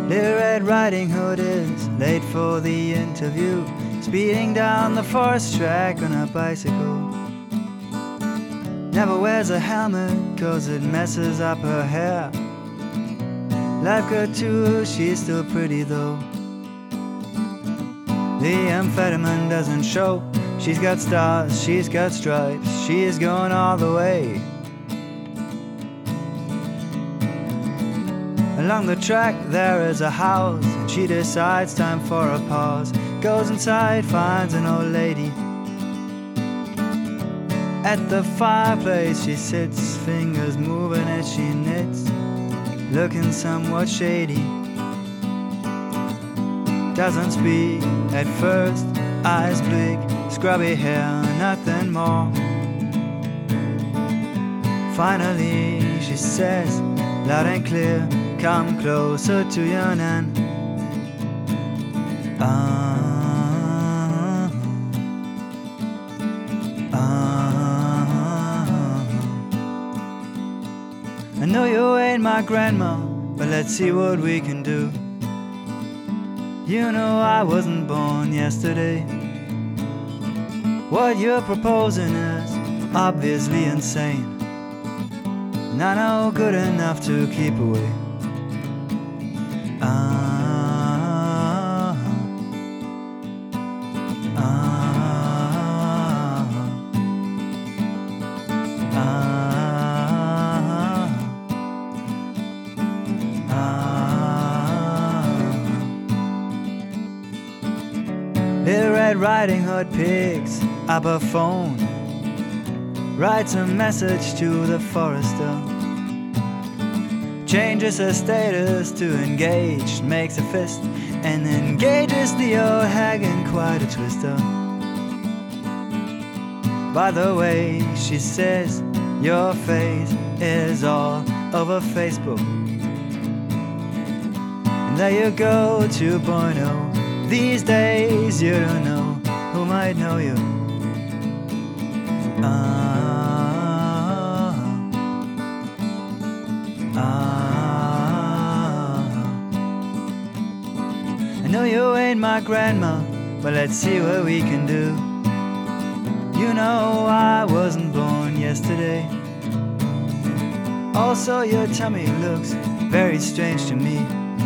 Little Red Riding Hood is late for the interview, speeding down the forest track on a bicycle. Never wears a helmet cause it messes up her hair. Life got to her, she's still pretty though. The amphetamine doesn't show. She's got stars, she's got stripes, she's going all the way. Along the track there is a house, and she decides time for a pause. Goes inside, finds an old lady. At the fireplace she sits, fingers moving as she knits, looking somewhat shady. Doesn't speak at first, eyes bleak, scrubby hair, nothing more. Finally she says, loud and clear, come closer to your nan. I know you ain't my grandma, but let's see what we can do. You know I wasn't born yesterday. What you're proposing is obviously insane, and I know good enough to keep away. Little Red Riding Hood picks up a phone, writes a message to the forester, changes her status to engaged, makes a fist, and engages the old hag in quite a twister. By the way, she says, your face is all over Facebook. And there you go, 2.0. These days you don't know who might know you. I know you ain't my grandma, but let's see what we can do. You know I wasn't born yesterday. Also your tummy looks very strange to me.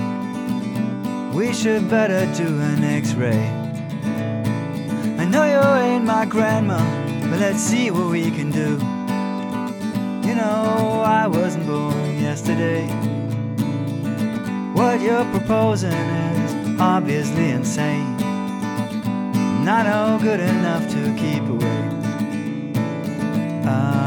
We should better do an X-ray. I know you ain't my grandma, but let's see what we can do. You know I wasn't born yesterday. What you're proposing is obviously insane, not no good enough to keep away.